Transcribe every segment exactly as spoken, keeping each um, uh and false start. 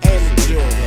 good just a week ago.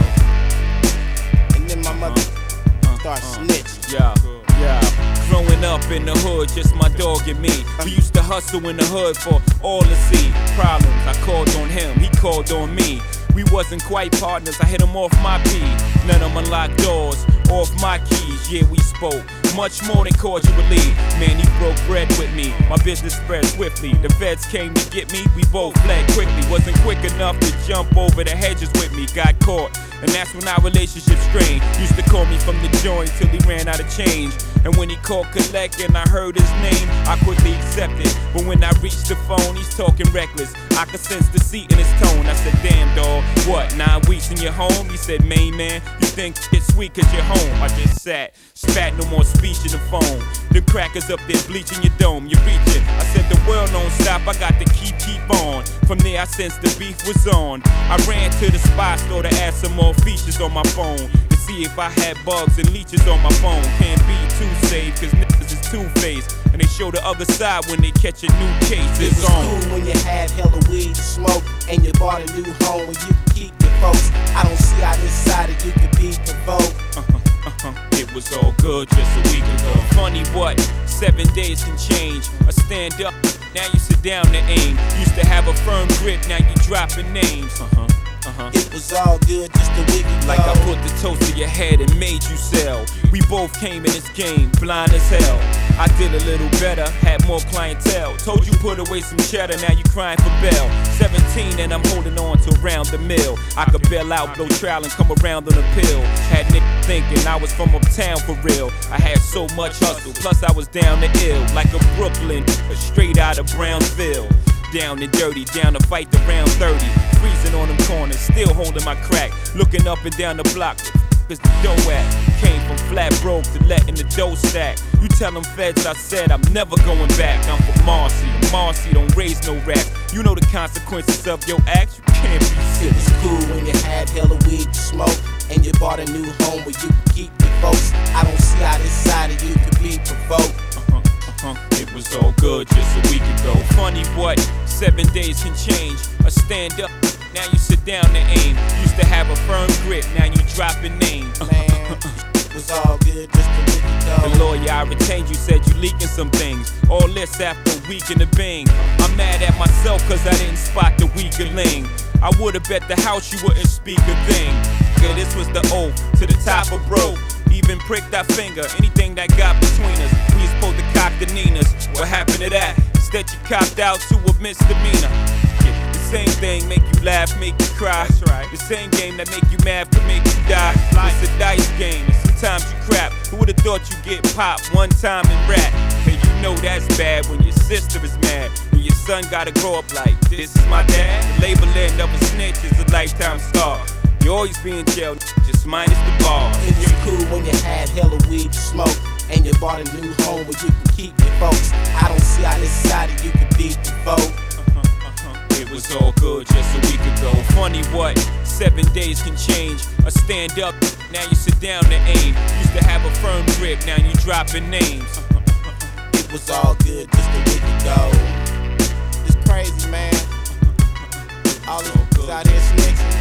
And then my mother uh, start uh, snitching. Yeah, yeah. Growing up in the hood, just my dog and me. We used to hustle in the hood for all to see. Problems, I called on him, he called on me. We wasn't quite partners, I hit him off my P. Let him unlock doors, off my keys. Yeah, we spoke, much more than cordially. Man, he broke bread with me, my business spread swiftly. The feds came to get me, we both fled quickly. Wasn't quick enough to jump over the hedges with me, got caught. And that's when our relationship strained. Used to call me from the joint till he ran out of change. And when he called collect and I heard his name, I quickly accepted. But when I reached the phone, he's talking reckless. I could sense deceit in his tone. I said, damn dawg, what, nine weeks in your home? He said, main man, you think it's sweet cause you're home. I just sat, spat, no more speech in the phone. The crackers up there bleaching your dome, you reach it. I said the world don't stop, I got to keep, keep on. From there I sensed the beef was on. I ran to the spy store to add some more features on my phone. To see if I had bugs and leeches on my phone. Can't be too safe cause niggas is two-faced. And they show the other side when they catch a new case. It It's was on. cool when you had hella weed to smoke and you bought a new home where you could keep your folks. I don't see how this side of you could be provoked. Uh-huh, uh-huh. It was all good just a week ago. Funny what, seven days can change. A stand up, now you sit down to aim. Used to have a firm grip, now you dropping names. Uh-huh, uh-huh. It was all good just a week ago. Like I put the toast to your head and made you sell. We both came in this game, blind as hell. I did a little better, had more clientele. Told you put away some cheddar, now you crying for bail. seventeen and I'm holding on to around the mill. I could bail out, blow trial and come around on a pill. Had niggas thinking I was from uptown for real. I had so much hustle, plus I was down to ill. Like a Brooklyn, but straight out of Brownsville. Down and dirty, down to fight the round thirty. Freezing on them corners, still holding my crack. Looking up and down the block, cause the dough at. Came from flat broke to letting the dough stack. You tell them feds I said I'm never going back. I'm from Marcy, and Marcy don't raise no rats. You know the consequences of your acts, you can't be It sick. was cool when you had hella weed to smoke and you bought a new home where you could keep your folks. I don't see how this side of you could be provoked. Uh-huh, uh-huh. It was all good just a week ago. Funny what, seven days can change. A stand up, now you sit down to aim. Used to have a firm grip, now you dropping names. Man, it was all good just a week ago. The lawyer I retained you said you leaking some things. All this after a week in the bing. I'm mad at myself cause I didn't spot the weaker link. I would've bet the house you wouldn't speak a thing. Yeah, this was the oath to the top of broke. Even pricked our finger, anything that got between us. We was supposed to cop the Ninas. What happened to that? Instead you copped out to a misdemeanor. Yeah, the same thing make you laugh, make you cry. That's right. The same game that make you mad could make you die. It's a dice game, and sometimes you crap. Who would've thought you get popped one time in rap? And you know that's bad when your sister is mad. And your son gotta grow up like, this is my dad. The label end of a snitch is a lifetime star. You always be in jail, just minus the bars. It was cool when you had hella weed to smoke and you bought a new home where you can keep your folks. I don't see how this side of you could be provoked. Uh-huh, uh-huh. It was all good just a week ago. Funny what, seven days can change. A stand up, now you sit down to aim. Used to have a firm grip, now you dropping names. Uh-huh, uh-huh. It was all good just a week ago. It's crazy, man. All these niggas out here snitching.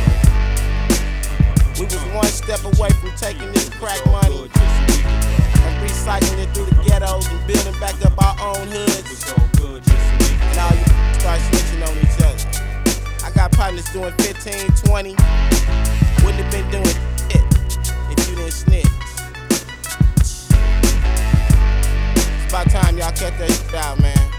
We was one step away from taking this crack money and recycling it through the ghettos and building back up our own hoods. And all you start snitching on each other. I got partners doing fifteen, twenty. Wouldn't have been doing shit if you didn't snitch. It's about time y'all cut that shit out, man.